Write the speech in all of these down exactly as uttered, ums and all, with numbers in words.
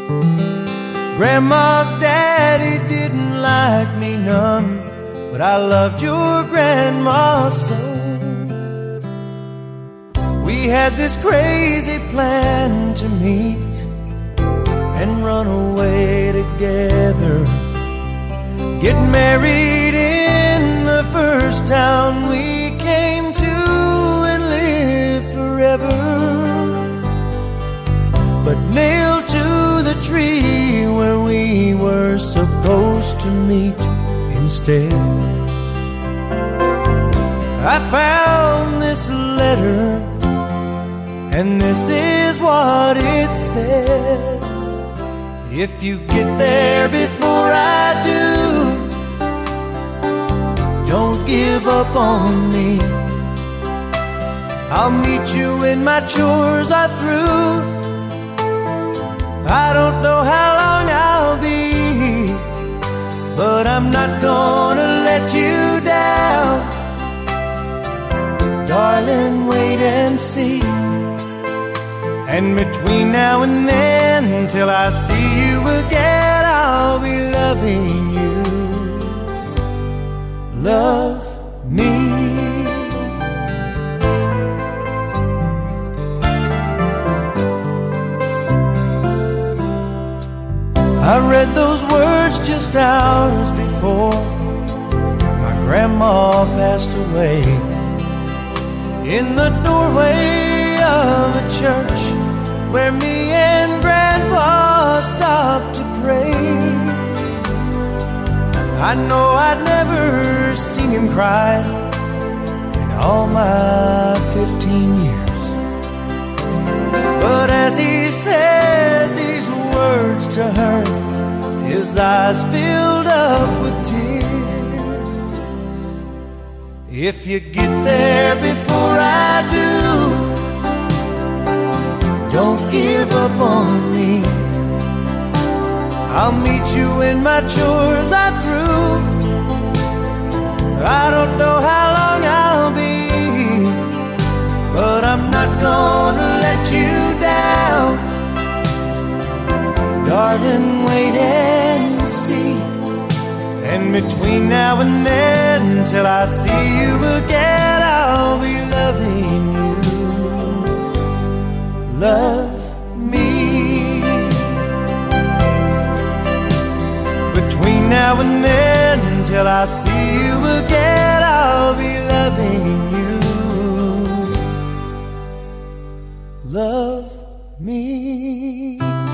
Grandma's daddy didn't like me none, but I loved your grandma so. We had this crazy plan to meet and run away together, get married in the first town we came to and live forever. But nailed to the tree where we were supposed to meet instead, I found this letter, and this is what it said. If you get there before I do, don't give up on me. I'll meet you when my chores are through. I don't know how long I'll be, but I'm not gonna let you down. Darling, wait and see. And between now and then, till I see you again, I'll be loving you. Love me. I read those words just hours before my grandma passed away, in the doorway of a church where me and Grandpa stopped to pray. I know I'd never seen him cry in all my fifteen years, but as he said these words to her, his eyes filled up with tears. If you get there before I do, don't give up on me. I'll meet you when my chores are through. I don't know how long I'll be, but I'm not gonna let you down. Darling, wait and see. And between now and then, till I see you again, I'll be loving you. Love me. Between now and then, till I see you again, I'll be loving you. Love me.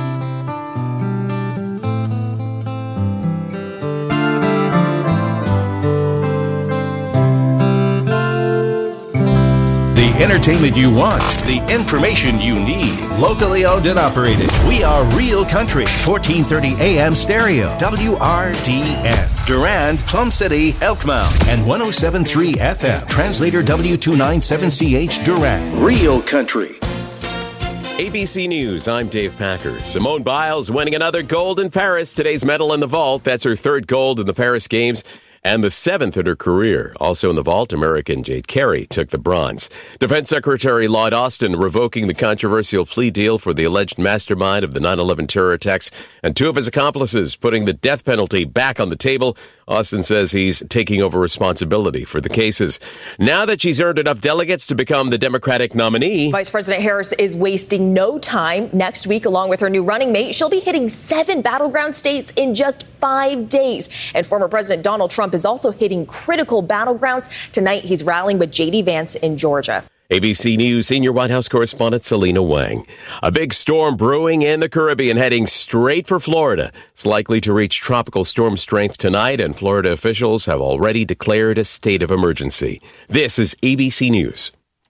The entertainment you want, the information you need. Locally owned and operated. We are Real Country, fourteen thirty A M stereo, W R D N. Durand, Plum City, Elkmount, and one oh seven point three F M. Translator W two ninety-seven C H, Durand. Real Country. A B C News, I'm Dave Packer. Simone Biles winning another gold in Paris. Today's medal in the vault. That's her third gold in the Paris Games, and the seventh in her career. Also in the vault, American Jade Carey took the bronze. Defense Secretary Lloyd Austin revoking the controversial plea deal for the alleged mastermind of the nine eleven terror attacks and two of his accomplices, putting the death penalty back on the table. Austin says he's taking over responsibility for the cases. Now that she's earned enough delegates to become the Democratic nominee, Vice President Harris is wasting no time. Next week, along with her new running mate, she'll be hitting seven battleground states in just five days. And former President Donald Trump is also hitting critical battlegrounds. Tonight, he's rallying with J D Vance in Georgia. A B C News senior White House correspondent Selena Wang. A big storm brewing in the Caribbean heading straight for Florida. It's likely to reach tropical storm strength tonight, and Florida officials have already declared a state of emergency. This is A B C News.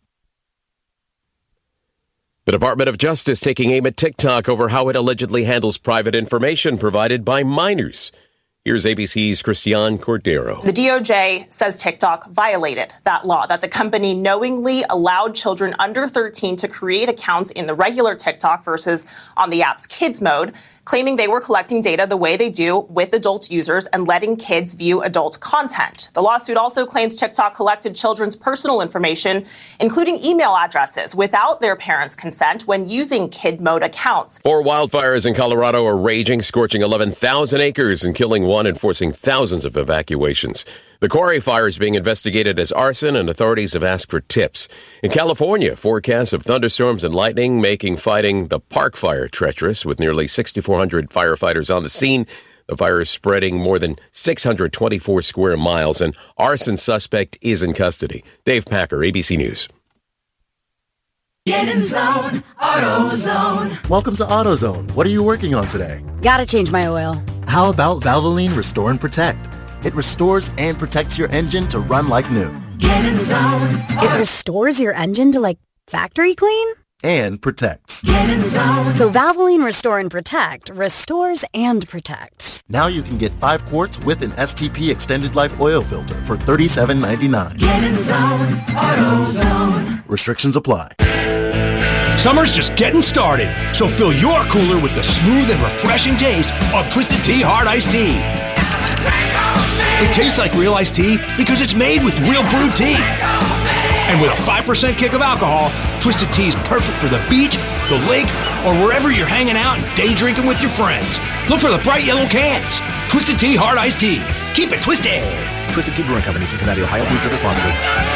The Department of Justice taking aim at TikTok over how it allegedly handles private information provided by minors. Here's A B C's Christiane Cordero. The D O J says TikTok violated that law, that the company knowingly allowed children under thirteen to create accounts in the regular TikTok versus on the app's kids mode, claiming they were collecting data the way they do with adult users and letting kids view adult content. The lawsuit also claims TikTok collected children's personal information, including email addresses, without their parents' consent when using kid mode accounts. Four wildfires in Colorado are raging, scorching eleven thousand acres and killing one and forcing thousands of evacuations. The Quarry fire is being investigated as arson, and authorities have asked for tips. In California, forecasts of thunderstorms and lightning making fighting the Park Fire treacherous, with nearly sixty-four hundred firefighters on the scene. The fire is spreading more than six hundred twenty-four square miles. An arson suspect is in custody. Dave Packer, A B C News. Get in zone, AutoZone. Welcome to AutoZone. What are you working on today? Gotta change my oil. How about Valvoline Restore and Protect? It restores and protects your engine to run like new. Get in zone. It restores your engine to, like, factory clean? And protects. Get in zone. So Valvoline Restore and Protect restores and protects. Now you can get five quarts with an S T P Extended Life Oil Filter for thirty-seven ninety-nine. Get in zone, AutoZone. Restrictions apply. Summer's just getting started, so fill your cooler with the smooth and refreshing taste of Twisted Tea Hard Iced Tea. It tastes like real iced tea because it's made with real brewed tea. And with a five percent kick of alcohol, Twisted Tea is perfect for the beach, the lake, or wherever you're hanging out and day drinking with your friends. Look for the bright yellow cans. Twisted Tea Hard Iced Tea. Keep it twisted. Twisted Tea Brewing Company, Cincinnati, Ohio. Please drink responsibly.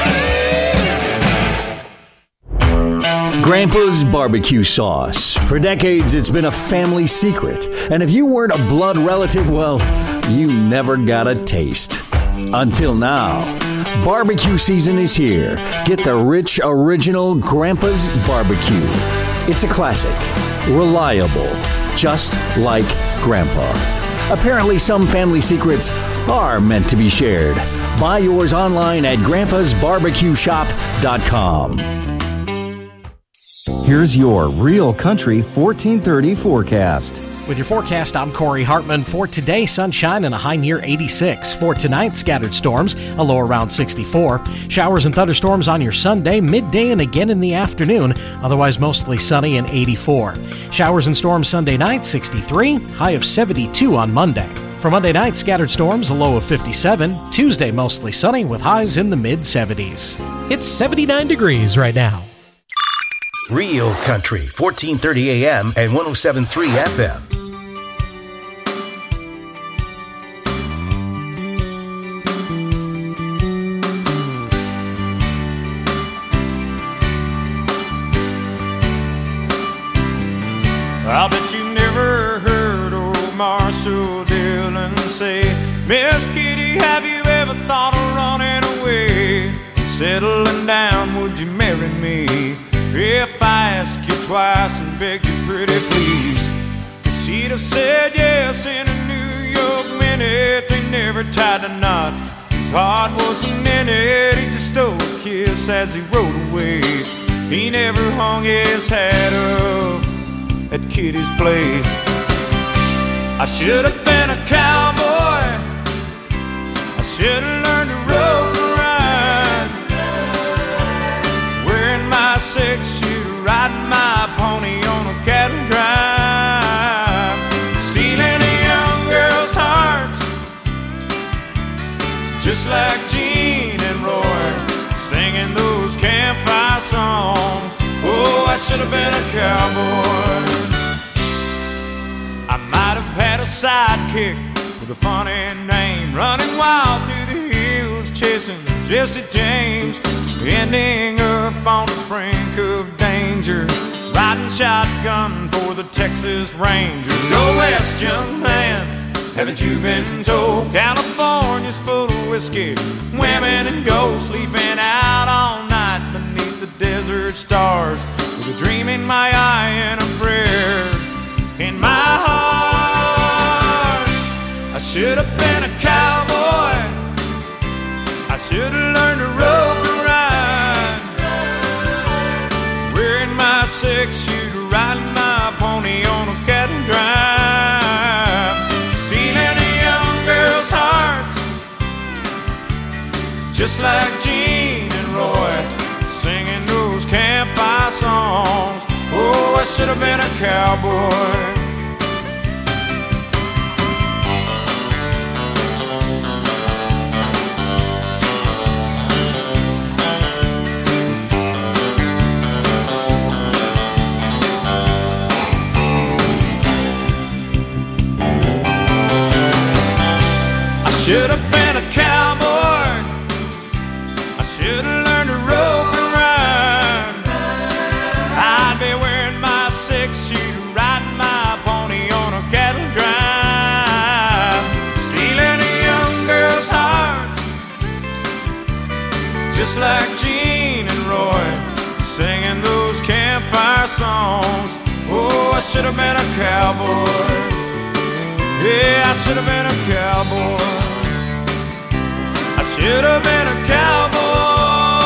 Grandpa's barbecue sauce. For decades, it's been a family secret. And if you weren't a blood relative, well, you never got a taste. Until now. Barbecue season is here. Get the rich, original Grandpa's Barbecue. It's a classic. Reliable. Just like Grandpa. Apparently, some family secrets are meant to be shared. Buy yours online at grandpas barbecue shop dot com. Here's your Real Country fourteen thirty forecast. With your forecast, I'm Corey Hartman. For today, sunshine and a high near eighty-six. For tonight, scattered storms, a low around sixty-four. Showers and thunderstorms on your Sunday, midday and again in the afternoon. Otherwise, mostly sunny and eighty-four. Showers and storms Sunday night, sixty-three. High of seventy-two on Monday. For Monday night, scattered storms, a low of fifty-seven. Tuesday, mostly sunny with highs in the mid-seventies. It's seventy-nine degrees right now. Real Country, fourteen thirty A M and one oh seven point three F M. I bet you never heard old Marshall Dillon say, Miss Kitty, have you ever thought of running away? Settling down, would you marry me? If I ask you twice and beg you pretty please. Cause he'd have said yes in a New York minute. They never tied a knot, his heart wasn't in it. He just stole a kiss as he rode away. He never hung his hat up at Kitty's place. I should have been a cowboy, I should have learned to rope and ride, wearing my six-shooter, riding my pony on a cattle drive, stealing a young girl's hearts, just like Gene and Roy, singing those campfire songs. Oh, I should have been a cowboy. I might have had a sidekick with a funny name, running wild through the hills, chasing Jesse James, ending up on the brink of danger, riding shotgun for the Texas Rangers. Go west, young man, haven't you been told? California's full of whiskey, women and gold, sleeping out all night beneath the desert stars, with a dream in my eye and a prayer in my heart. I should have been a cowboy, I should have learned to rope and ride, wearing my six-shooter, riding my pony on a cattle drive, stealing a young girl just like Gene and Roy, singing those campfire songs. Oh, I should have been a cowboy. Should have been a cowboy. I should have learned to rope and ride. I'd be wearing my six-shooter, riding my pony on a cattle drive, stealing a young girl's heart, just like Gene and Roy, singing those campfire songs. Oh, I should have been a cowboy. Yeah, I should have been a cowboy. I should have been a cowboy.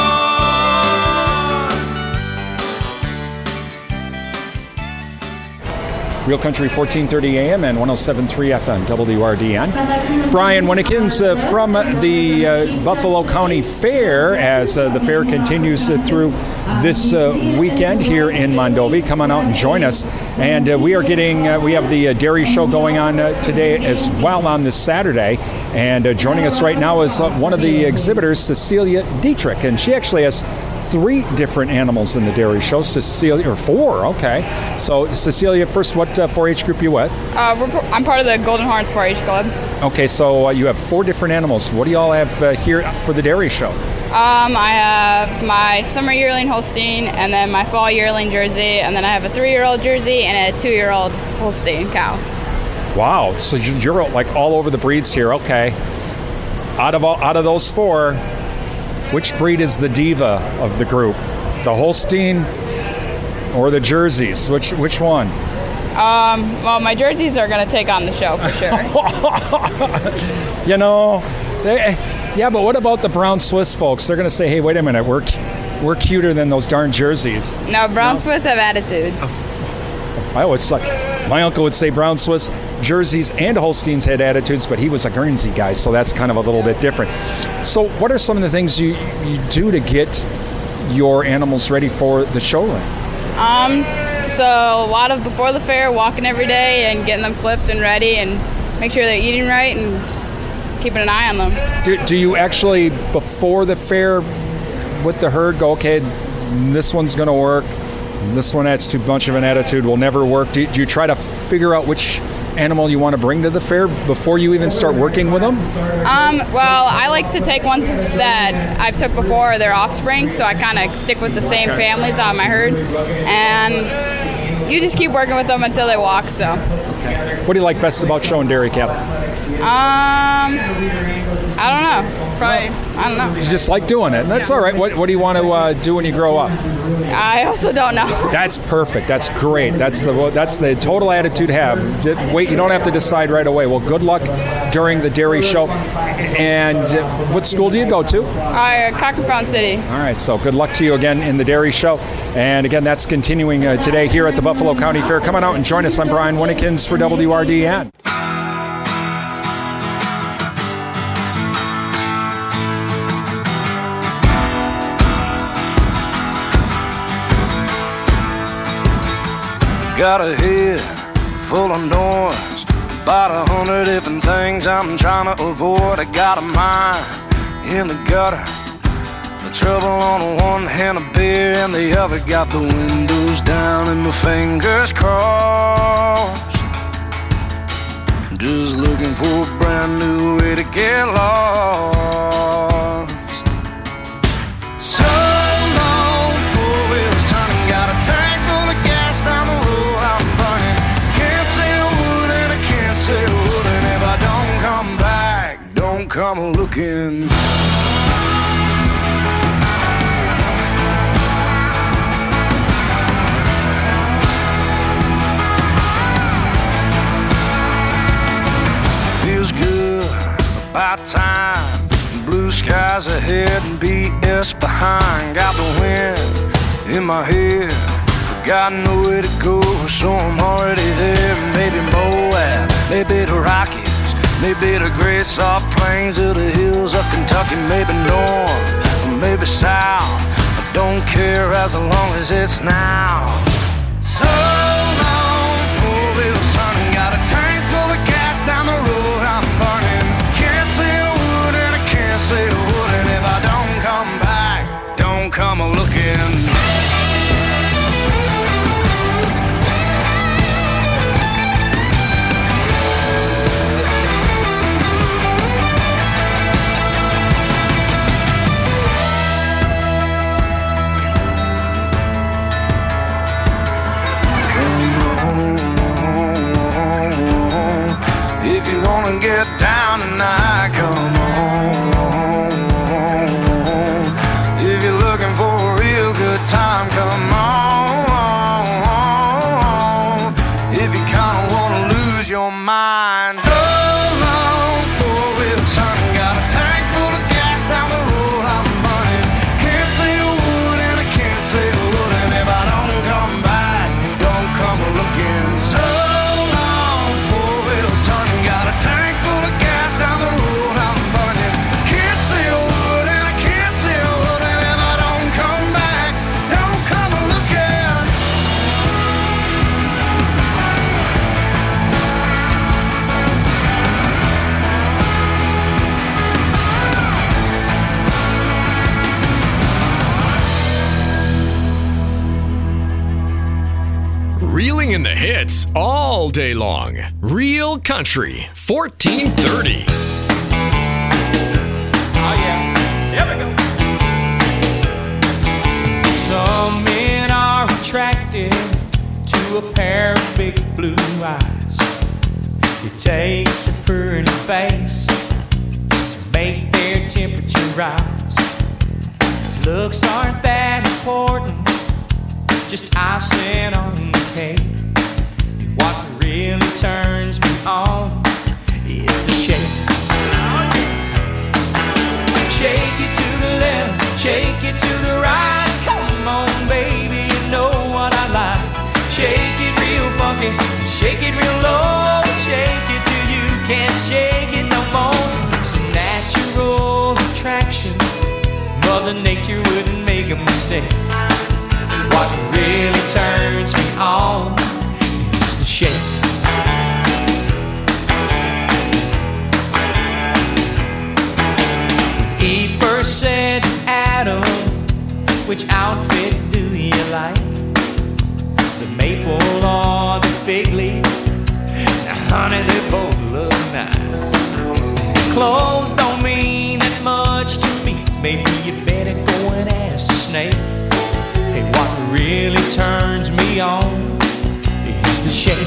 Real Country fourteen thirty A M and one oh seven point three F M, W R D N. Brian Winnekins uh, from the uh, Buffalo County Fair, as uh, the fair continues uh, through this uh, weekend here in Mondovi. Come on out and join us. And uh, we are getting, uh, we have the uh, dairy show going on uh, today as well on this Saturday. And uh, joining us right now is uh, one of the exhibitors, Cecilia Dietrich. And she actually has three different animals in the dairy show. Cecilia, or four, okay. So, Cecilia, first, what uh, four H group you with? Uh, we're, I'm part of the Golden Horns four H Club. Okay, so uh, you have four different animals. What do you all have uh, here for the dairy show? Um, I have my summer yearling Holstein, and then my fall yearling Jersey, and then I have a three-year-old Jersey and a two-year-old Holstein cow. Wow, so you're like all over the breeds here. Okay. Out of all, out of those four, which breed is the diva of the group? The Holstein or the Jerseys? Which which one? Um, well, my Jerseys are going to take on the show for sure. You know, they, yeah, but what about the brown Swiss folks? They're going to say, hey, wait a minute, we're we're cuter than those darn Jerseys. No, brown no. Swiss have attitudes. I always suck. My uncle would say brown Swiss, Jerseys, and Holsteins had attitudes, but he was a Guernsey guy, so that's kind of a little bit different. So what are some of the things you, you do to get your animals ready for the show ring? Um, so a lot of before the fair, walking every day and getting them clipped and ready and make sure they're eating right and just keeping an eye on them. Do, do you actually, before the fair with the herd, go, okay, this one's going to work, this one has too much of an attitude, will never work? Do, do you try to figure out which animal you want to bring to the fair before you even start working with them? Um, well, I like to take ones that I've took before, their offspring, so I kind of stick with the same families on my herd, and you just keep working with them until they walk. So, what do you like best about showing dairy cattle? Um, I don't know. Probably, I don't know. You just like doing it. That's yeah. all right. What, what do you want to uh, do when you grow up? I also don't know. That's perfect. That's great. That's the that's the total attitude to have. Wait, you don't have to decide right away. Well, good luck during the dairy show. And uh, what school do you go to? Uh, Cochrane Fountain City. All right. So good luck to you again in the dairy show. And again, that's continuing uh, today here at the Buffalo County Fair. Come on out and join us. I'm Brian Winnekins for W R D N. Got a head full of noise, about a hundred different things I'm trying to avoid. I got a mind in the gutter, the trouble on one hand, a beer in the other. Got the windows down and my fingers crossed, just looking for a brand new way to get lost. So long, four wheels turning, got a tank full of gas down the road I'm burning. Can't say a word and I can't say a word, and if I don't come back, don't come looking. Feels good, about time. Blue skies ahead and B S behind. Got the wind in my head, got nowhere to go, so I'm already there. Maybe Moab, maybe the Rockies, maybe Maybe the great soft plains of the hills of Kentucky, maybe north, or maybe south. I don't care as long as it's now. So long, four-wheel son, got a tank full of gas down the road I'm burning. Can't see a wood and I can't see a wood, and if I don't come back, don't come a-looking. Get down tonight, come on. If you're looking for a real good time, come on. If you kinda wanna lose your mind, so long, four-wheel son, got a tank full of gas down the road I'm burning. Can't see a wood and I can't see a wood, and if I don't come back, don't come looking. So long, four-wheel son, got a tank reeling in the hits all day long. Real Country, fourteen thirty. Oh yeah, there we go. Some men are attracted to a pair of big blue eyes. It takes a pretty face to make their temperature rise. Looks aren't that important, just icing on the cake. What really turns me on is the shake. Shake it to the left, shake it to the right. Come on, baby, you know what I like. Shake it real funky, shake it real low. Shake it till you can't shake it no more. It's a natural attraction, Mother Nature wouldn't make a mistake. What really turns me on is the shake. When Eve first said to Adam, which outfit do you like? The maple or the fig leaf? Now honey, they both look nice. Clothes don't mean that much to me. Maybe you better go and ask the snake. Hey, what really turns me on is the shake.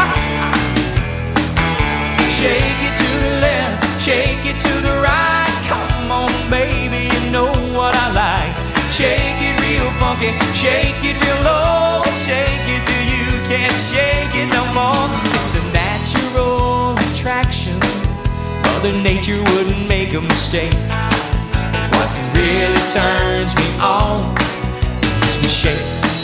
Shake it to the left, shake it to the right. Come on, baby, you know what I like. Shake it real funky, shake it real low. Shake it till you can't shake it no more. It's a natural attraction, Mother Nature wouldn't make a mistake. What really turns me on is the shake.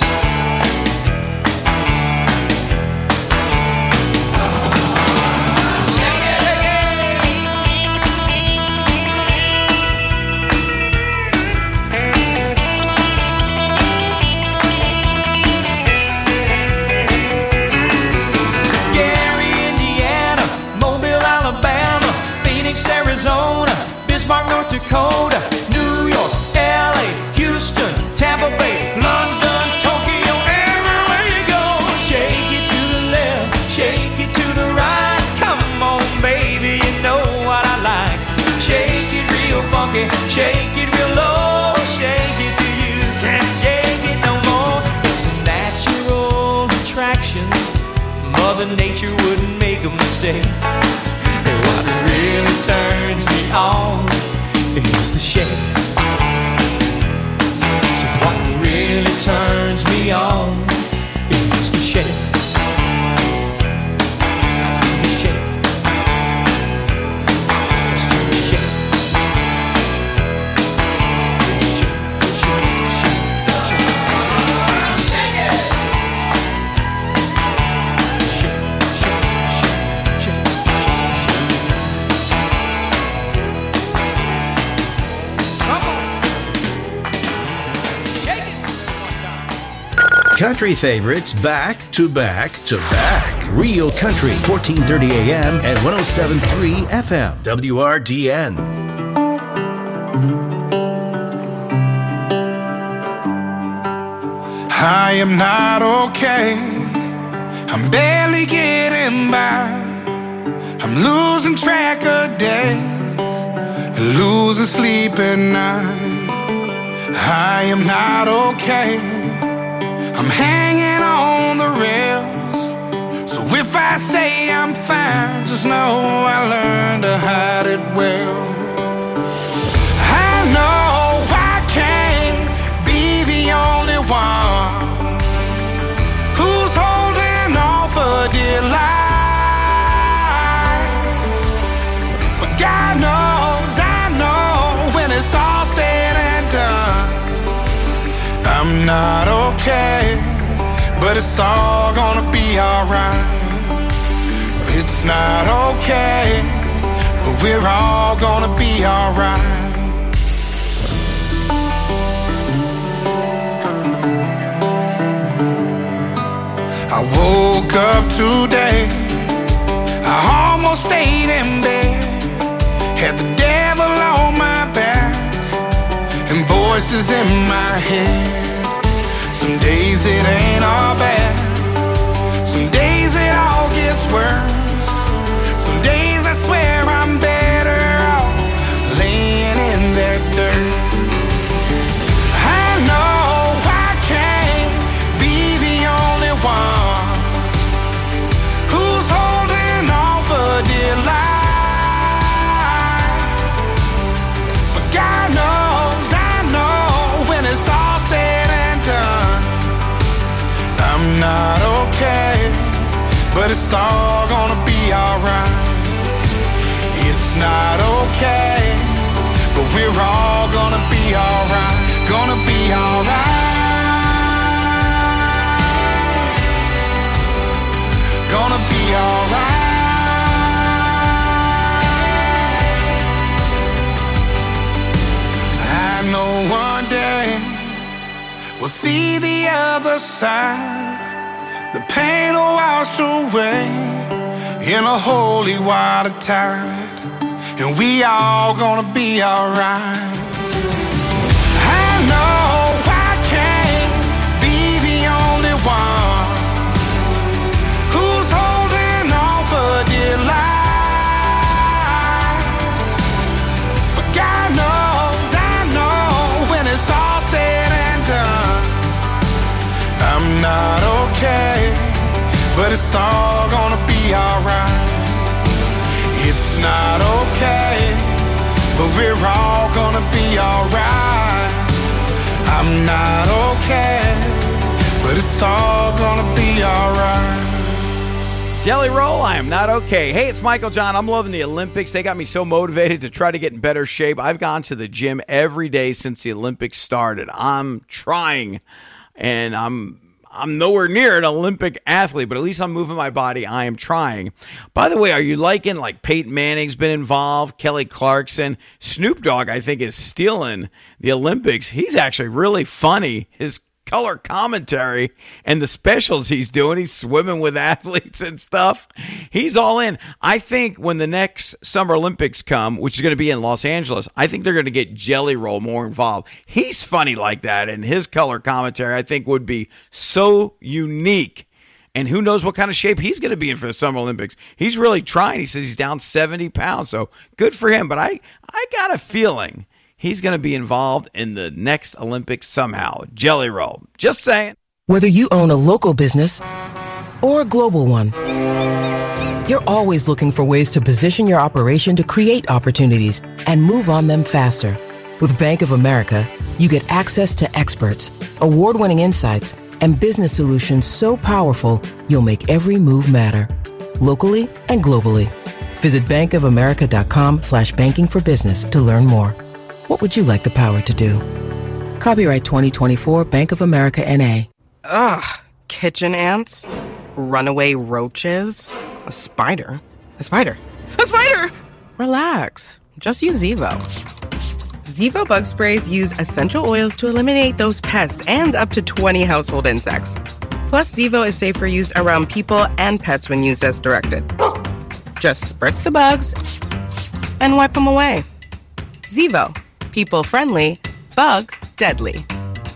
Gary, Indiana, Mobile, Alabama, Phoenix, Arizona, Bismarck, North Dakota, New York, L A, Houston, Tampa Bay, London, Tokyo, everywhere you go. Shake it to the left, shake it to the right. Come on, baby, you know what I like. Shake it real funky, shake it real low. Shake it till you can't shake it no more. It's a natural attraction, Mother Nature wouldn't make a mistake. And what really turns me on is the shake. So what really turns me on is the shake. The shake. Let's do the shake. Shake, shake, shake, shake, shake it. Shake, shake, shake, shake, shake, shake. country favorites back to back to back. Real Country, fourteen thirty A M and one oh seven point three F M, W R D N. I am not okay. I'm barely getting by. I'm losing track of days, losing sleep at night. I am not okay. I'm hanging on the rails. So if I say I'm fine, just know I learned to hide it well. I know I can't be the only one who's holding on for dear life. But God knows, I know, when it's all said and done, I'm not okay, but it's all gonna be alright. It's not okay, but we're all gonna be alright. I woke up today, I almost stayed in bed, had the devil on my back and voices in my head. Some days it ain't all bad, some days it all gets worse. Some days I swear I'm better off laying in that dirt. I know I can't be the only one who's holding on for dear life. But God knows, I know, when it's all said and done, I'm not okay, but it's all gonna be alright. It's not okay, but we're all gonna be alright. Gonna be alright. Gonna be alright. I know one day we'll see the other side. The pain will wash away in a holy water tide, and we all gonna be alright. I know I can't be the only one who's holding on for dear life. But God knows, I know, when it's all said and done, I'm not okay, but it's all gonna be alright. It's not okay, but we're all gonna be alright. I'm not okay, but it's all gonna be alright. Jelly Roll, I am not okay. Hey, it's Michael John. I'm loving the Olympics. They got me so motivated to try to get in better shape. I've gone to the gym every day since the Olympics started. I'm trying, and I'm I'm nowhere near an Olympic athlete, but at least I'm moving my body. I am trying. By the way, are you liking, like, Peyton Manning's been involved, Kelly Clarkson? Snoop Dogg, I think, is stealing the Olympics. He's actually really funny. His color commentary and the specials he's doing, he's swimming with athletes and stuff. He's all in. I think when the next Summer Olympics come, which is going to be in Los Angeles, I think they're going to get Jelly Roll more involved. He's funny like that, and his color commentary, I think, would be so unique. And who knows what kind of shape he's going to be in for the Summer Olympics. He's really trying. He says he's down seventy pounds, so good for him. But I, I got a feeling he's going to be involved in the next Olympics somehow. Jelly Roll. Just saying. Whether you own a local business or a global one, you're always looking for ways to position your operation to create opportunities and move on them faster. With Bank of America, you get access to experts, award-winning insights, and business solutions so powerful you'll make every move matter. Locally and globally. Visit bankofamerica.com slash banking for business to learn more. What would you like the power to do? Copyright twenty twenty-four Bank of America N A. Ugh. Kitchen ants? Runaway roaches? A spider? A spider? A spider! Relax. Just use Evo. Zevo bug sprays use essential oils to eliminate those pests and up to twenty household insects. Plus, Zevo is safe for use around people and pets when used as directed. Just spritz the bugs and wipe them away. Zevo. People-friendly. Bug-deadly.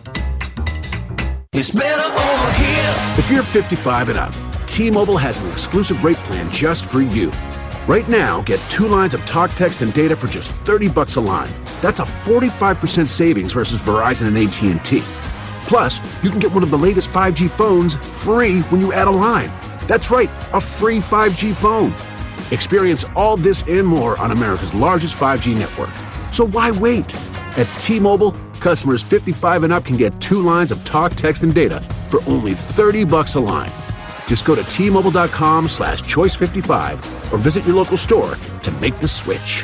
It's better over here. If you're fifty-five and up, T-Mobile has an exclusive rate plan just for you. Right now, get two lines of talk, text, and data for just thirty bucks a line. That's a forty-five percent savings versus Verizon and A T and T. Plus, you can get one of the latest five G phones free when you add a line. That's right, a free five G phone. Experience all this and more on America's largest five G network. So why wait? At T-Mobile, customers fifty-five and up can get two lines of talk, text, and data for only thirty bucks a line. Just go to T-Mobile.com slash choice 55 or visit your local store to make the switch.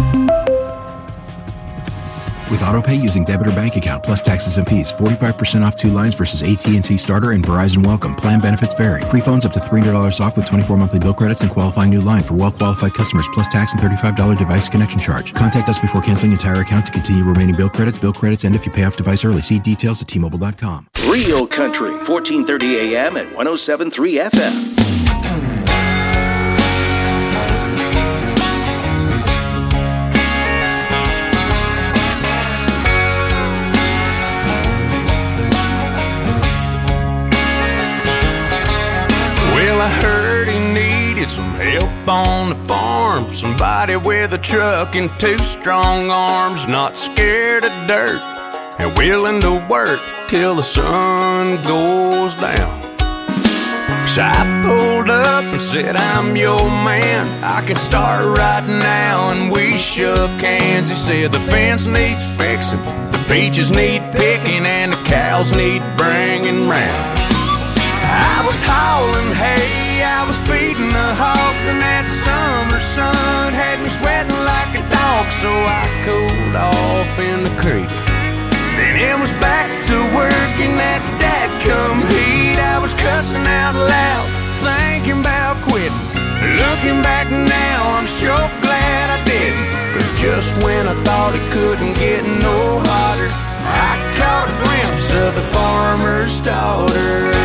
With AutoPay using debit or bank account plus taxes and fees, forty-five percent off two lines versus A T and T Starter and Verizon Welcome. Plan benefits vary. Free phones up to three hundred dollars off with twenty-four monthly bill credits and qualifying new line for well-qualified customers plus tax and thirty-five dollars device connection charge. Contact us before canceling entire account to continue remaining bill credits. Bill credits end if you pay off device early. See details at T Mobile dot com. Real Country, fourteen thirty A M and one oh seven point three F M. I heard he needed some help on the farm. Somebody with a truck and two strong arms, not scared of dirt and willing to work till the sun goes down. So I pulled up and said, I'm your man, I can start right now. And we shook hands. He said the fence needs fixing, the peaches need picking, and the cows need bringing round. I was hauling hay, I was feeding the hogs, and that summer sun had me sweating like a dog. So I cooled off in the creek. Then it was back to work in that dadgum heat. I was cussing out loud, thinking about quitting. Looking back now, I'm sure glad I didn't. Cause just when I thought it couldn't get no hotter, I caught a glimpse of the farmer's daughter.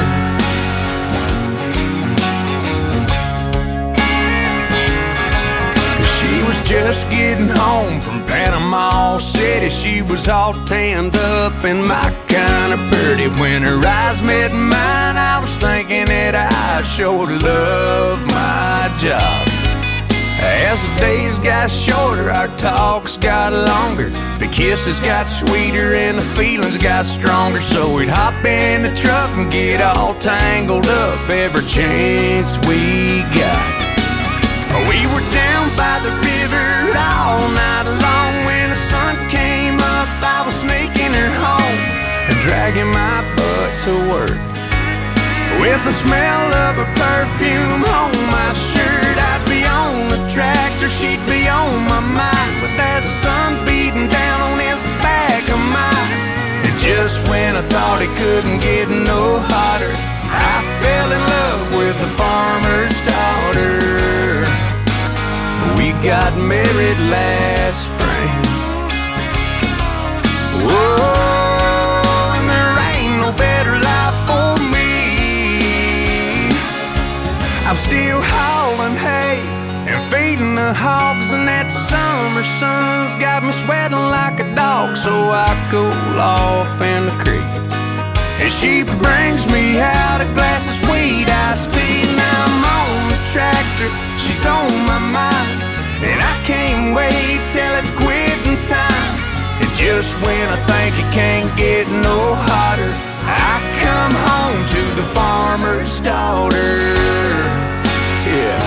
She was just getting home from Panama City. She was all tanned up and my kind of pretty. When her eyes met mine, I was thinking that I sure love my job. As the days got shorter, our talks got longer. The kisses got sweeter and the feelings got stronger. So we'd hop in the truck and get all tangled up every chance we got. We were down by the river all night long. When the sun came up, I was sneaking her home and dragging my butt to work. With the smell of her perfume on my shirt, I'd be on the tractor, she'd be on my mind, with that sun beating down on his back of mine. And just when I thought it couldn't get no hotter, I fell in love with the farmer's daughter. We got married last spring. Whoa, and there ain't no better life for me. I'm still hauling hay and feeding the hogs, and that summer sun's got me sweating like a dog. So I cool off in the creek, and she brings me out a glass of sweet iced tea. Now I'm on the tractor, she's on my mind, and I can't wait till it's quitting time. And just when I think it can't get no hotter, I come home to the farmer's daughter. Yeah.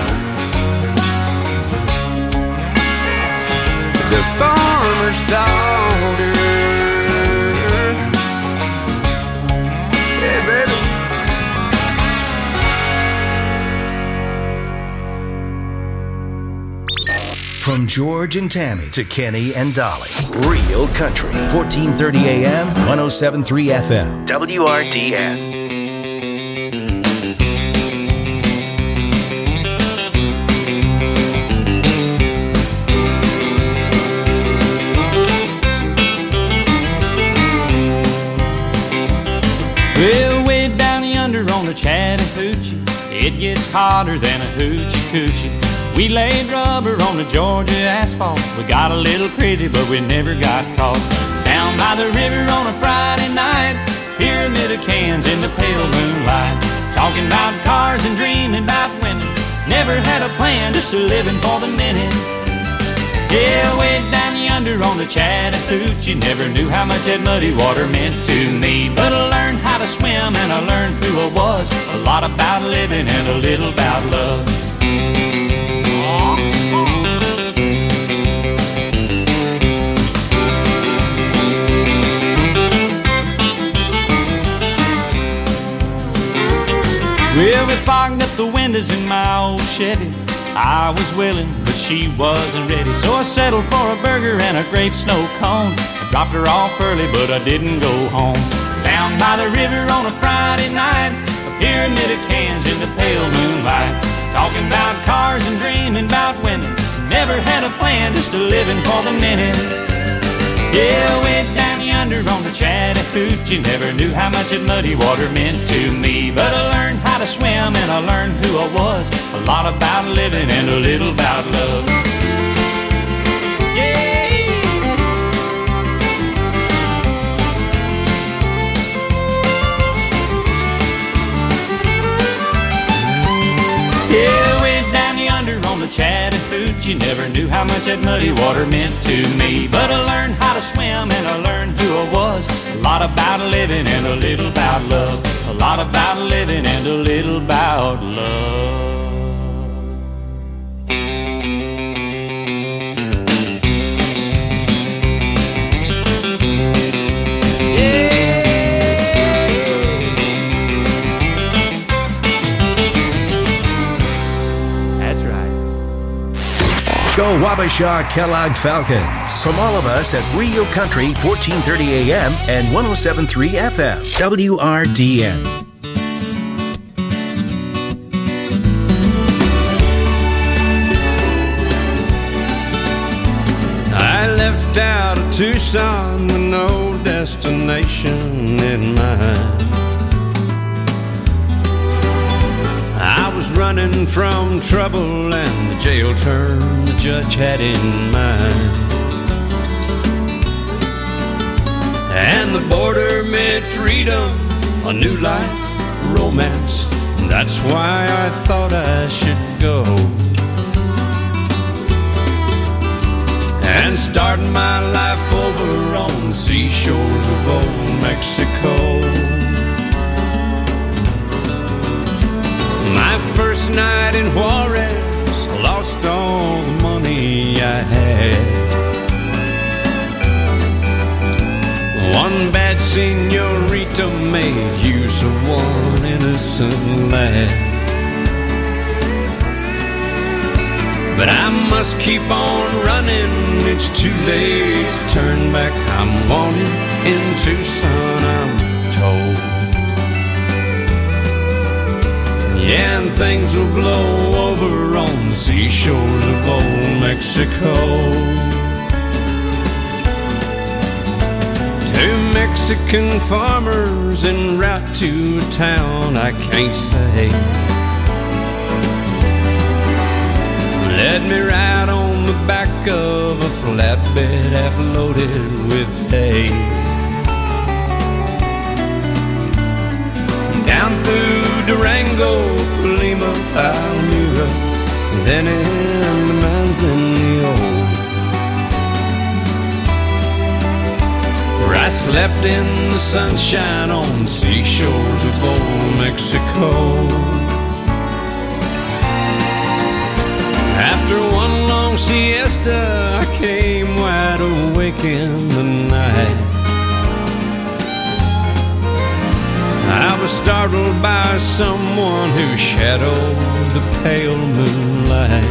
The farmer's daughter. Yeah, baby. From George and Tammy to Kenny and Dolly. Real Country. fourteen thirty A M, one oh seven point three F M. W R D N. It gets hotter than a hoochie coochie. We laid rubber on the Georgia asphalt. We got a little crazy, but we never got caught. Down by the river on a Friday night, pyramid of cans in the pale moonlight. Talking about cars and dreaming about women. Never had a plan, just a living for the minute. Yeah, way down yonder on the Chattahoochee, never knew how much that muddy water meant to me. But I learned how to swim and I learned who I was. A lot about living and a little about love. Well, we fogged up the windows in my old Chevy. I was willing, but she wasn't ready. So I settled for a burger and a grape snow cone. I dropped her off early, but I didn't go home. Down by the river on a Friday night, a pyramid of cans in the pale moonlight. Talking about cars and dreaming about women. Never had a plan, just a living for the minute. Yeah, way down yonder on the Chattahoochee, never knew how much that muddy water meant to me. But I learned how to swim and I learned who I was. A lot about living and a little about love. Yeah. Yeah, way down yonder on the Chattahoochee, never knew how much that muddy water meant to me. But I learned how to swim and I learned who I was. A lot about living and a little about love. A lot about living and a little about love. Go Wabasha Kellogg Falcons. From all of us at Real Country, fourteen thirty A M and one oh seven point three F M, W R D N. I left out of Tucson with no destination in mind. I was running from trouble and the jail term the judge had in mind. And the border meant freedom, a new life, romance. That's why I thought I should go and start my life over on the seashores of old Mexico. My first night in Juarez, I lost all the money I had. One bad señorita made use of one innocent lad. But I must keep on running, it's too late to turn back. I'm wanted in Tucson, I'm told. Yeah, and things will blow over on the seashores of old Mexico. Two Mexican farmers en route to a town I can't say led me right on the back of a flatbed half loaded with hay. Down through Durango, Lima, Palmyra, then in Manzanillo, where I slept in the sunshine on the seashores of old Mexico. After one long siesta, I came wide awake in the night. I was startled by someone who shadowed the pale moonlight.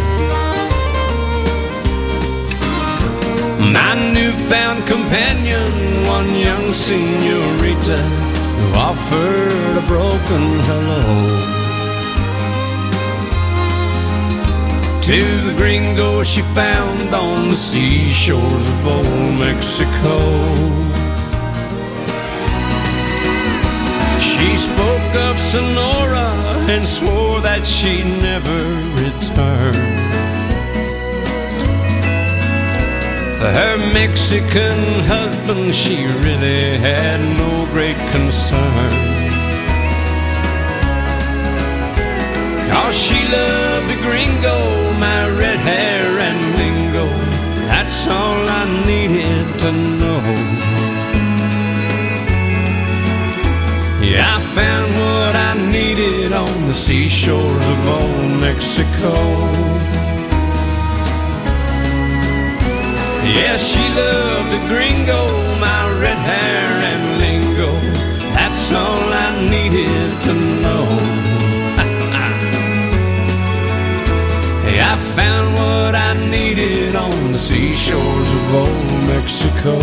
My newfound companion, one young señorita, who offered a broken hello to the gringo she found on the seashores of old Mexico. She spoke of Sonora, and swore that she'd never return. For her Mexican husband, she really had no great concern. 'Cause she loved the gringo, my red hair and lingo. That's all I needed to know. Yeah, I found what I needed on the seashores of old Mexico. Yeah, she loved the gringo, my red hair and lingo. That's all I needed to know. Hey, I found what I needed on the seashores of old Mexico.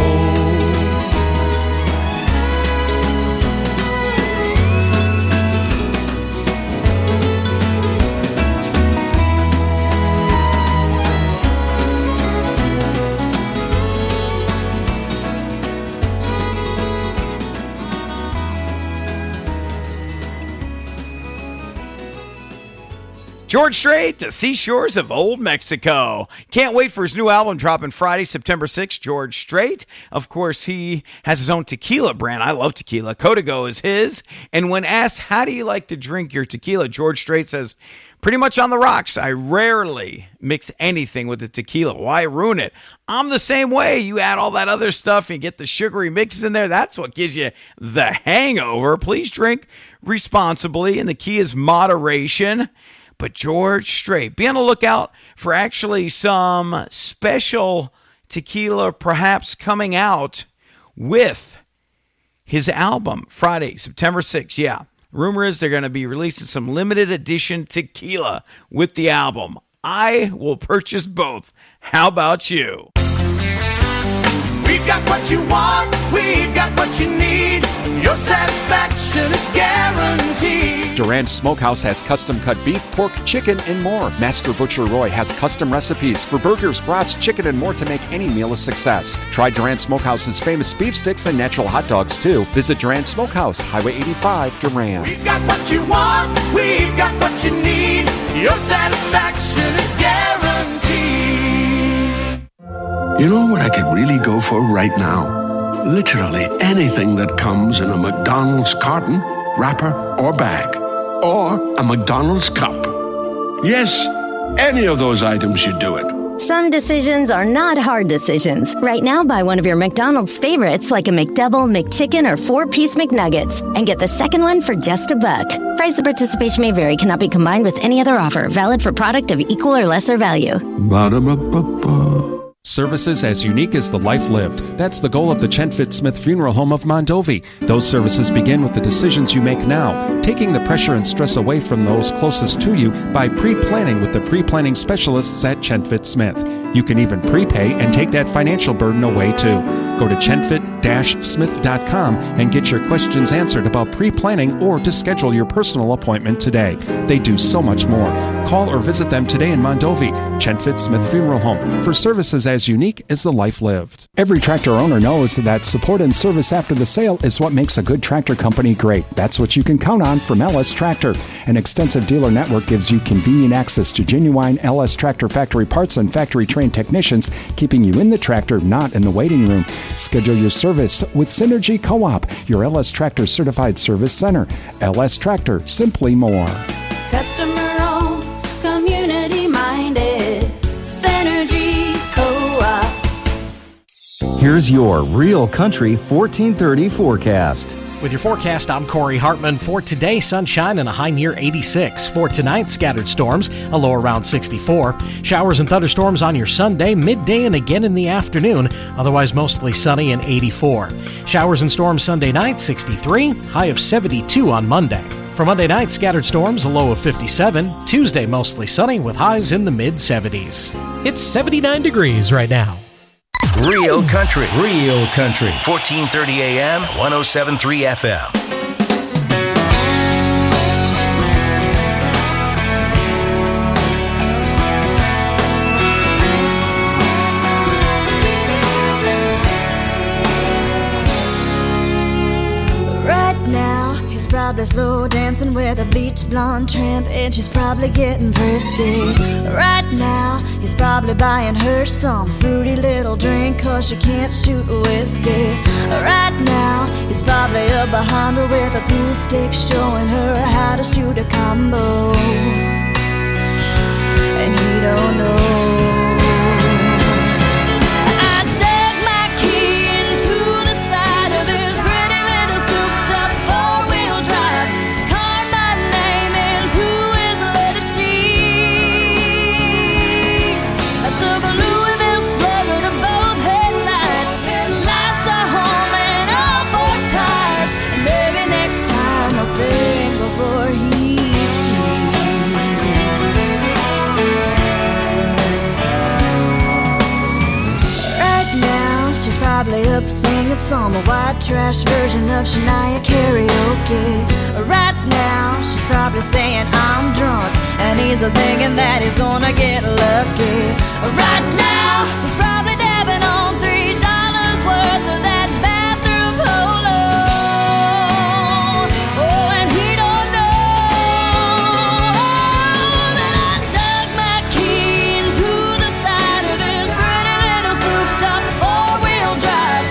George Strait, The Seashores of Old Mexico. Can't wait for his new album dropping Friday, September sixth. George Strait, of course, he has his own tequila brand. I love tequila. Código is his. And when asked, how do you like to drink your tequila? George Strait says, pretty much on the rocks. I rarely mix anything with the tequila. Why ruin it? I'm the same way. You add all that other stuff and get the sugary mixes in there. That's what gives you the hangover. Please drink responsibly, and the key is moderation. But George Strait, be on the lookout for actually some special tequila perhaps coming out with his album Friday, September sixth. Yeah, rumor is they're going to be releasing some limited edition tequila with the album. I will purchase both. How about you? We've got what you want, we've got what you need. Your satisfaction is guaranteed. Durand Smokehouse has custom-cut beef, pork, chicken, and more. Master Butcher Roy has custom recipes for burgers, brats, chicken, and more to make any meal a success. Try Durand Smokehouse's famous beef sticks and natural hot dogs, too. Visit Durand Smokehouse, Highway eighty-five, Durand. We've got what you want, we've got what you need. Your satisfaction is guaranteed. You know what I could really go for right now? Literally anything that comes in a McDonald's carton, wrapper, or bag. Or a McDonald's cup. Yes, any of those items should do it. Some decisions are not hard decisions. Right now, buy one of your McDonald's favorites like a McDouble, McChicken, or four-piece McNuggets and get the second one for just a buck. Price of participation may vary. Cannot be combined with any other offer. Valid for product of equal or lesser value. Ba-da-ba-ba-ba. Services as unique as the life lived. That's the goal of the Chenfit Smith Funeral Home of Mondovi. Those services begin with the decisions you make now, taking the pressure and stress away from those closest to you by pre-planning with the pre-planning specialists at Chenfit Smith. You can even prepay and take that financial burden away too. Go to chenfit dash smith dot com and get your questions answered about pre-planning or to schedule your personal appointment today. They do so much more. Call or visit them today in Mondovi. Chenfit Smith Funeral Home, for services as unique as the life lived. Every tractor owner knows that support and service after the sale is what makes a good tractor company great. That's what you can count on from L S Tractor. An extensive dealer network gives you convenient access to genuine L S Tractor factory parts and factory-trained technicians, keeping you in the tractor, not in the waiting room. Schedule your service with Synergy Co-op, your L S Tractor certified service center. L S Tractor, simply more. Customer-owned, community-minded, Synergy Co-op. Here's your Real Country fourteen thirty forecast. With your forecast, I'm Corey Hartman. For today, sunshine and a high near eighty-six. For tonight, scattered storms, a low around sixty-four. Showers and thunderstorms on your Sunday, midday and again in the afternoon. Otherwise, mostly sunny and eighty-four. Showers and storms Sunday night, sixty-three. High of seventy-two on Monday. For Monday night, scattered storms, a low of fifty-seven. Tuesday, mostly sunny with highs in the mid-seventies. It's seventy-nine degrees right now. Real Country, Real Country, fourteen thirty A M, one oh seven point three F M. probably slow dancing with a bleach blonde tramp, and she's probably getting thirsty. Right now, he's probably buying her some fruity little drink, cause she can't shoot whiskey. Right now, he's probably up behind her with a pool stick, showing her how to shoot a combo. And he don't know. Up singing some white trash version of Shania karaoke. Right now, she's probably saying I'm drunk, and he's thinking that he's gonna get lucky. Right now, he's probably dabbing on three dollars worth of that bathroom polo. Oh, and he don't know that I dug my key into the side of his pretty little souped-up four-wheel drive.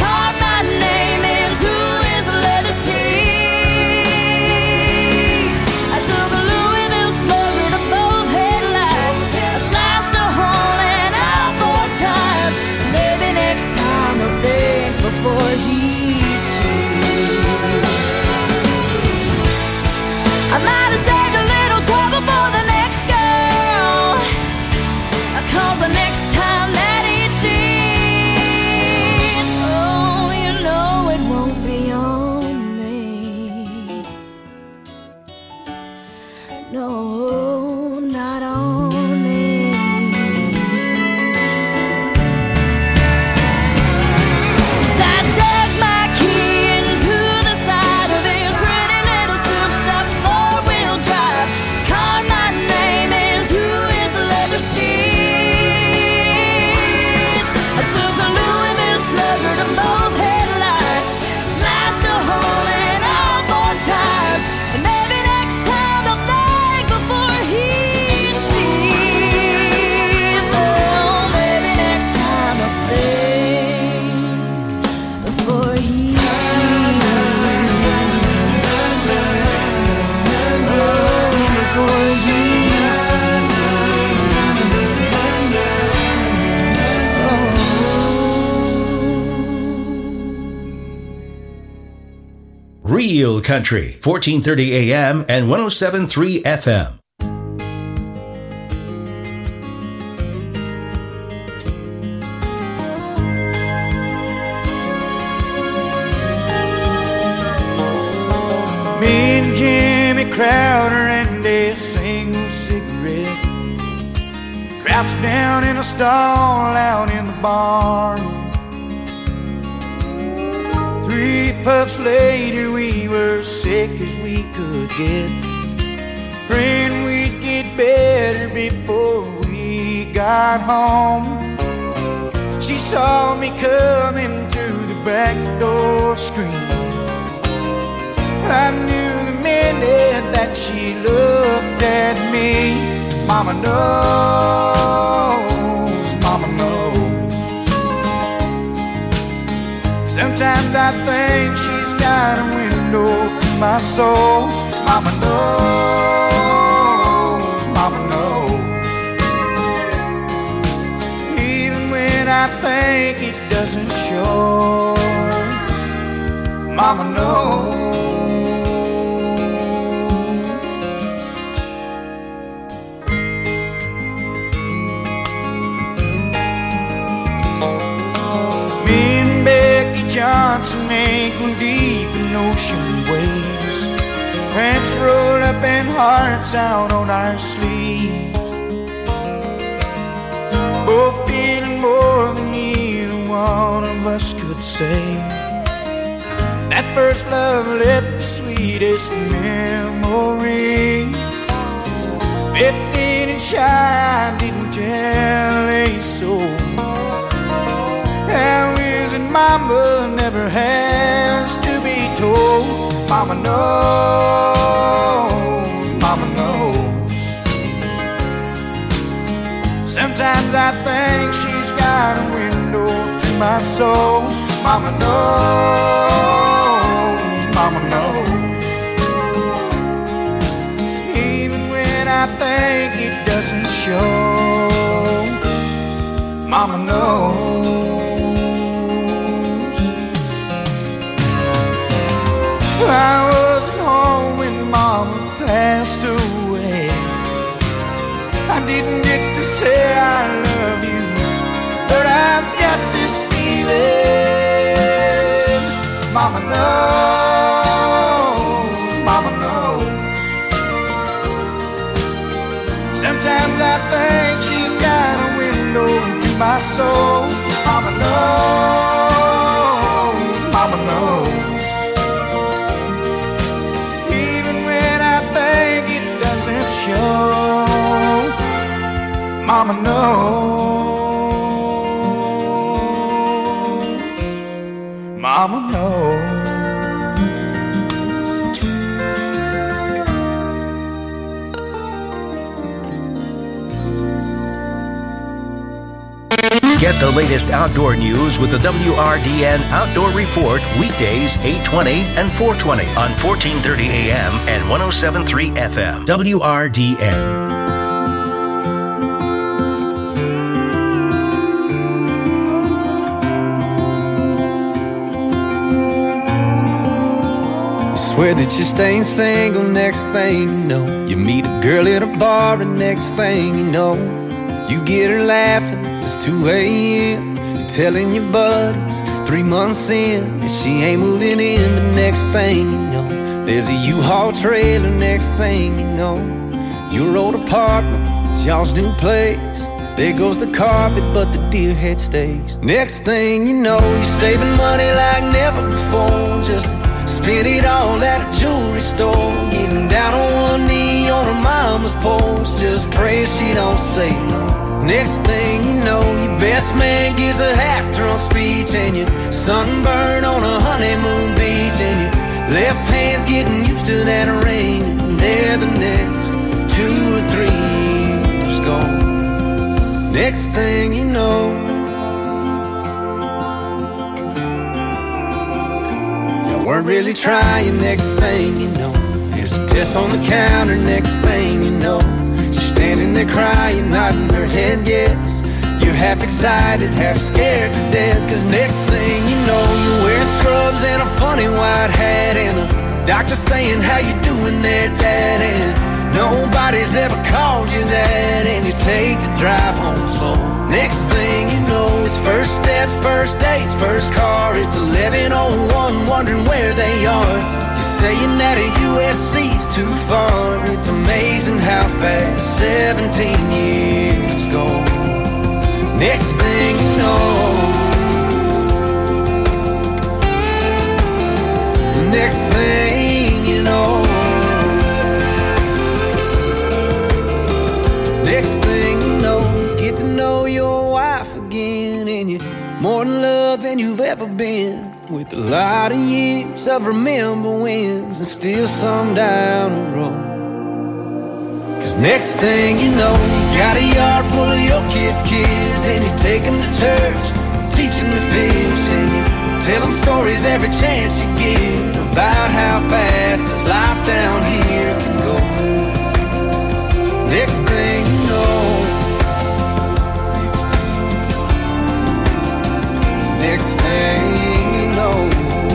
Real Country, fourteen thirty A M and one oh seven point three F M. Me and Jimmy Crowder and a single cigarette, crouched down in a stall out in the barn. Three puffs later we were sick as we could get, praying we'd get better before we got home. She saw me coming through the back door screen. I knew the minute that she looked at me. Mama knows, Mama knows. Sometimes I think she's got a window to my soul. Mama knows, Mama knows. Even when I think it doesn't show, Mama knows. Johnson ankle deep in ocean waves, pants rolled up and hearts out on our sleeves, both feeling more than either one of us could say. That first love left the sweetest memory. Fifteen and shy, didn't tell a soul. How is it Mama never has to be told? Mama knows, Mama knows. Sometimes I think she's got a window to my soul. Mama knows, Mama knows. Even when I think it doesn't show, Mama knows. I wasn't home when Mama passed away. I didn't get to say I love you, but I've got this feeling. Mama knows, Mama knows. Sometimes I think she's got a window to my soul. Mama knows, Mama knows. Show. Mama knows, Mama knows. Get the latest outdoor news with the W R D N Outdoor Report weekdays eight twenty and four twenty on fourteen thirty A M and one oh seven point three F M. W R D N. Swear that you're staying single, next thing you know, you meet a girl at a bar, and next thing you know, you get her laughing, it's two A M You're telling your buddies three months in that she ain't moving in. But next thing you know, there's a U-Haul trailer. Next thing you know, your old apartment, it's y'all's new place. There goes the carpet, but the deer head stays. Next thing you know, you're saving money like never before, just to spend it all at a jewelry store. Getting down on one knee on her mama's porch, just praying she don't say no. Next thing you know, your best man gives a half-drunk speech, and you're sunburned on a honeymoon beach, and your left hand's getting used to that ring, and there the next two or three years gone. Next thing you know, you weren't really trying. Next thing you know, there's a test on the counter. Next thing you know, standing there crying, nodding her head yes. You're half excited, half scared to death, cause next thing you know, you're wearing scrubs and a funny white hat, and the doctor saying, how you doing there, Dad? And nobody's ever called you that, and you take the drive home slow. Next thing you know, it's first steps, first dates, first car. It's eleven oh one, wondering where they are. Saying that a U S C's too far. It's amazing how fast seventeen years go. Next thing you know, next thing you know, next thing you know, you get to know your wife again, and you're more in love than you've ever been. With a lot of years of remember wins, and still some down the road. Cause next thing you know, you got a yard full of your kids' kids, and you take them to church, teach them to fish, and you tell them stories every chance you get about how fast this life down here can go. Next thing you know, next thing you know,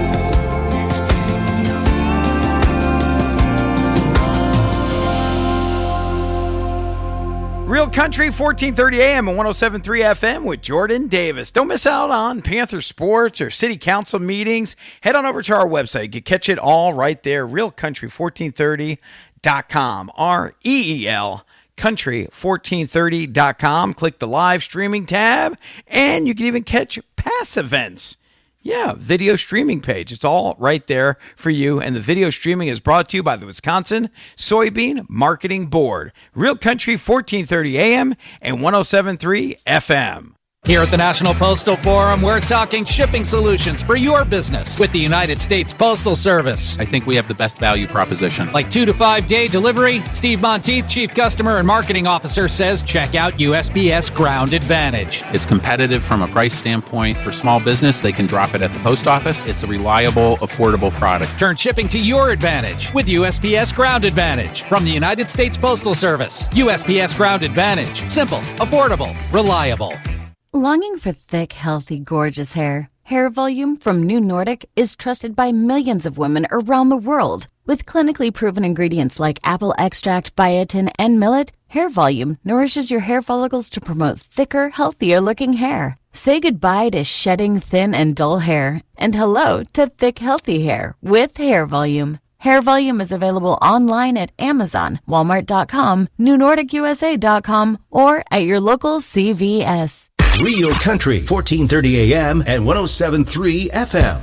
Real Country, fourteen thirty A M and one oh seven point three F M with Jordan Davis. Don't miss out on Panther sports or city council meetings. Head on over to our website. You can catch it all right there, real country fourteen thirty dot com. R E E L country fourteen thirty dot com. Click the live streaming tab, and you can even catch past events. Yeah, video streaming page. It's all right there for you. And the video streaming is brought to you by the Wisconsin Soybean Marketing Board. Real Country, fourteen thirty A M and one oh seven point three F M. Here at the National Postal Forum, we're talking shipping solutions for your business with the United States Postal Service. I think we have the best value proposition. Like two to five day delivery, Steve Monteith, Chief Customer and Marketing Officer, says check out U S P S Ground Advantage. It's competitive from a price standpoint. For small business, they can drop it at the post office. It's a reliable, affordable product. Turn shipping to your advantage with U S P S Ground Advantage from the United States Postal Service. U S P S Ground Advantage. Simple, affordable, reliable. Longing for thick, healthy, gorgeous hair? Hair Volume from New Nordic is trusted by millions of women around the world. With clinically proven ingredients like apple extract, biotin, and millet, Hair Volume nourishes your hair follicles to promote thicker, healthier-looking hair. Say goodbye to shedding thin and dull hair, and hello to thick, healthy hair with Hair Volume. Hair Volume is available online at Amazon, Walmart dot com, New Nordic U S A dot com, or at your local C V S. Real Country, fourteen thirty A M and one oh seven point three F M.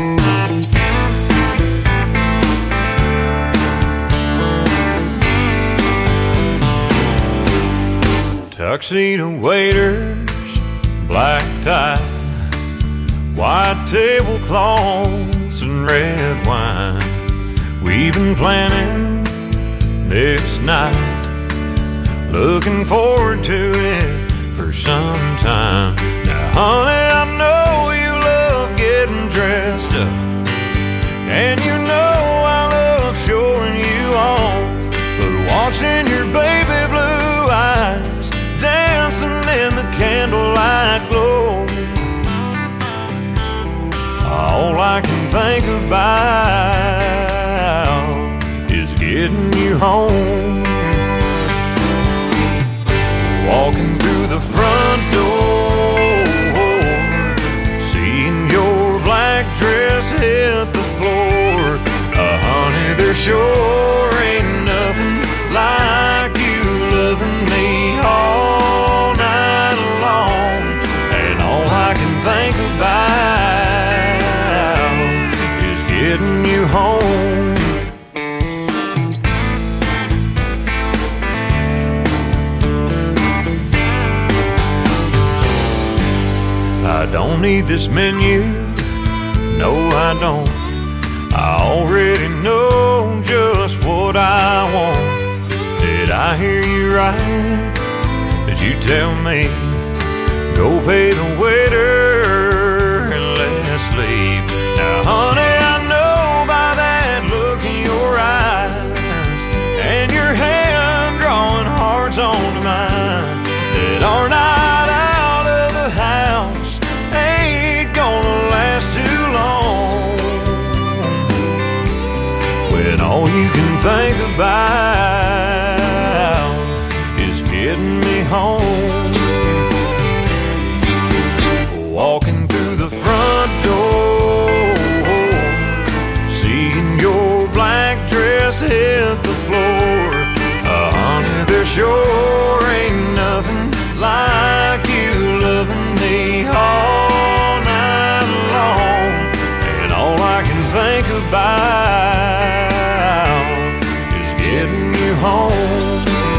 Tuxedo waiters, black tie, white tablecloths and red wine. We've been planning this night, looking forward to it for some time. Now, honey, I know you love getting dressed up, and you know I love showing you off, but watching your baby blue eyes dancing in the candlelight glow, all I can think about is getting you home. Walking through the front door, seeing your black dress hit the floor. Uh, honey, there sure ain't nothing like you loving me all night long. And all I can think about is getting you home. I don't need this menu, no I don't. I already know just what I want. Did I hear you right? Did you tell me, go pay the waiter and let's leave? Now honey, I know by that look in your eyes and your hand drawing hearts onto mine that our night out of the house gonna last too long, when all you can think about is getting me home. Walking through the front door, seeing your black dress hit the floor. Uh, honey, there sure ain't nothing like you loving me all night long. And all I can think about is getting you home.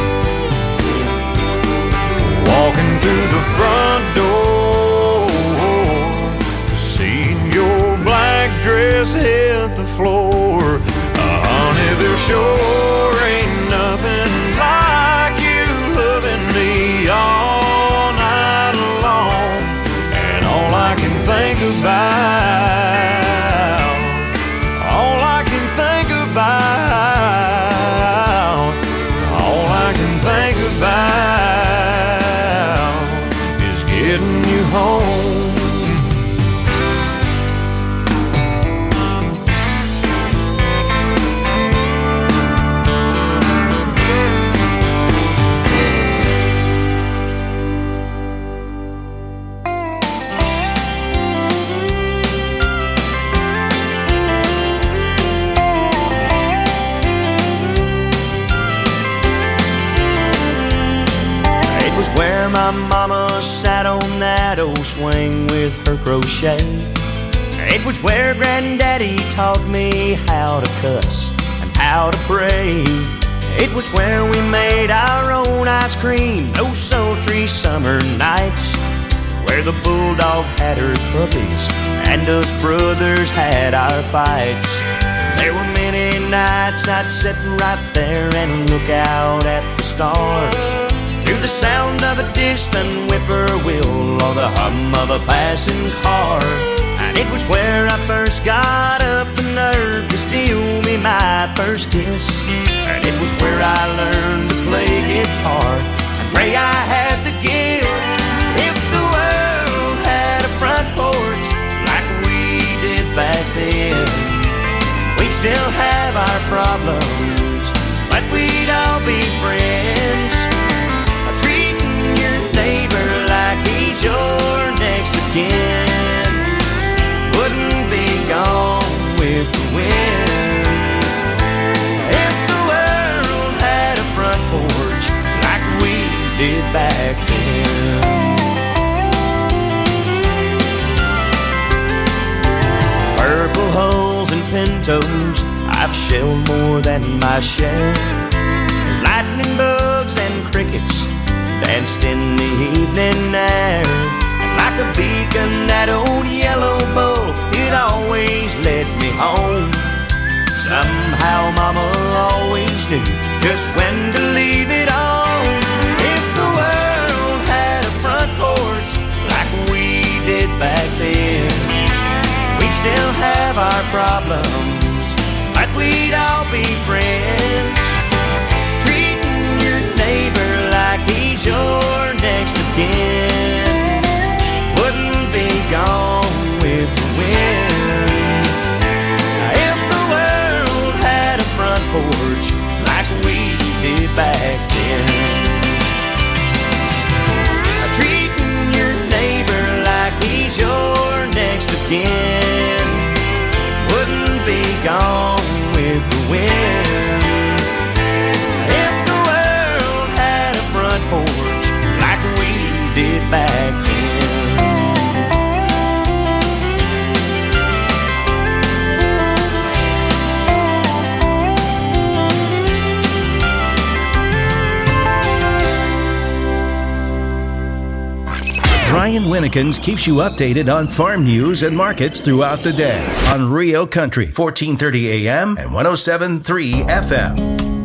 Walking through the front door, seeing your black dress hit the floor. Uh, honey, there sure ain't nothing like you loving me all night long. And all I can think about, all I can think about, all I can think about is getting you home. Where my mama sat on that old swing with her crochet. It was where granddaddy taught me how to cuss and how to pray. It was where we made our own ice cream those sultry summer nights, where the bulldog had her puppies and us brothers had our fights. There were many nights I'd sit right there and look out at the stars, to the sound of a distant whippoorwill or the hum of a passing car. And it was where I first got up the nerve to steal me my first kiss. And it was where I learned to play guitar and pray I had the gift. If the world had a front porch like we did back then, we'd still have our problems, but we'd all be friends. Treating your neighbor like he's your next of kin wouldn't be gone with the wind. If the world had a front porch like we did back then. Purple hulls and pintos, I've shelled more than my share. Lightning bugs and crickets danced in the evening air. And like a beacon, that old yellow bull, it always led me home. Somehow mama always knew just when to leave it on. If the world had a front porch like we did back then, we'd still have our problems, but we'd all be friends. Treating your neighbor like he's your next of kin wouldn't be gone with the wind. If the world had a front porch like we did back then, treating your neighbor like he's your next of kin wouldn't be gone with the wind. If the world had a front porch like we did back then. Brian Winnekins keeps you updated on farm news and markets throughout the day on Rio Country, fourteen thirty A M and one oh seven point three F M.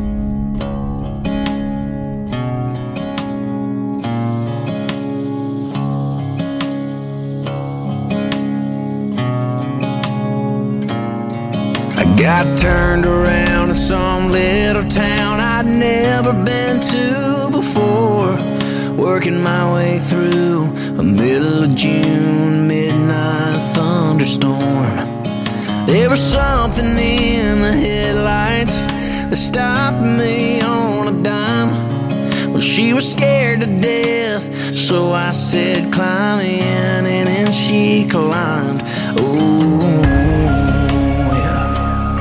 I got turned around in some little town I'd never been to before, working my way through a middle of June midnight thunderstorm. There was something in the headlights that stopped me on a dime. Well, she was scared to death, so I said climb in, and then she climbed. Oh, yeah.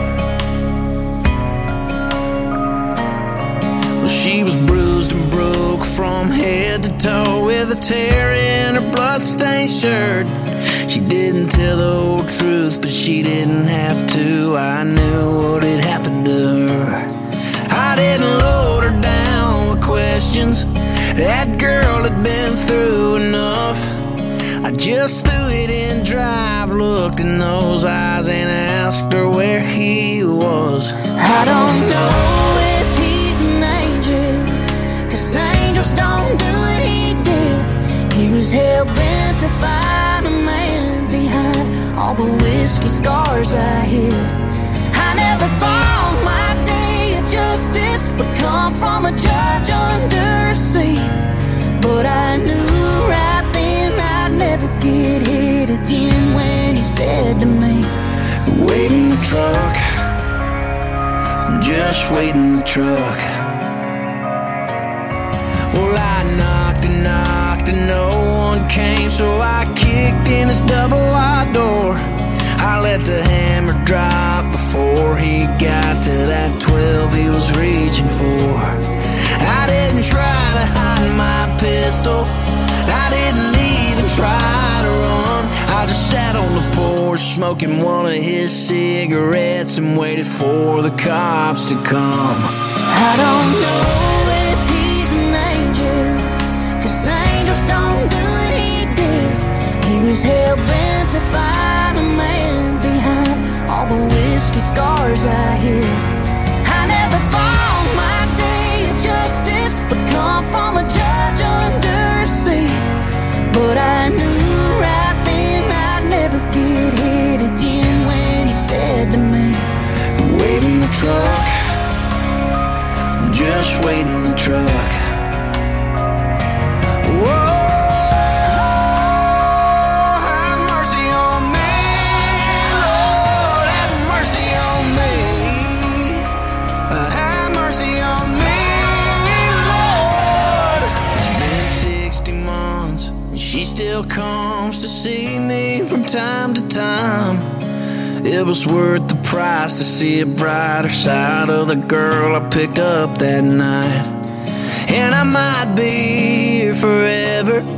Well, she was bruised and broke from head to toe, with a tear in her bloodstained shirt. She didn't tell the whole truth, but she didn't have to. I knew what had happened to her. I didn't load her down with questions. That girl had been through enough. I just threw it in drive, looked in those eyes, and asked her where he was. I don't know if he's an angel, 'cause angels don't do what he did. He was hell-bent to find a man behind all the whiskey scars I hid. I never thought my day of justice would come from a judge under a seat, but I knew right then I'd never get hit again when he said to me, wait in the truck, just wait in the truck. Well, I knocked and knocked and no one came, so I kicked in his double-wide door. I let the hammer drop before he got to that twelve he was reaching for. I didn't try to hide my pistol, I didn't even try to run. I just sat on the porch smoking one of his cigarettes and waited for the cops to come. I don't know if he's an angel, 'cause angels don't do what he did. was hell-bent to find a man behind all the whiskey scars I hid. I never thought my day of justice would come from a judge under a seat, but I knew right then I'd never get hit again when he said to me, wait in the truck, just wait in the truck. Whoa. She still comes to see me from time to time. It was worth the price to see a brighter side of the girl I picked up that night. And I might be here forever,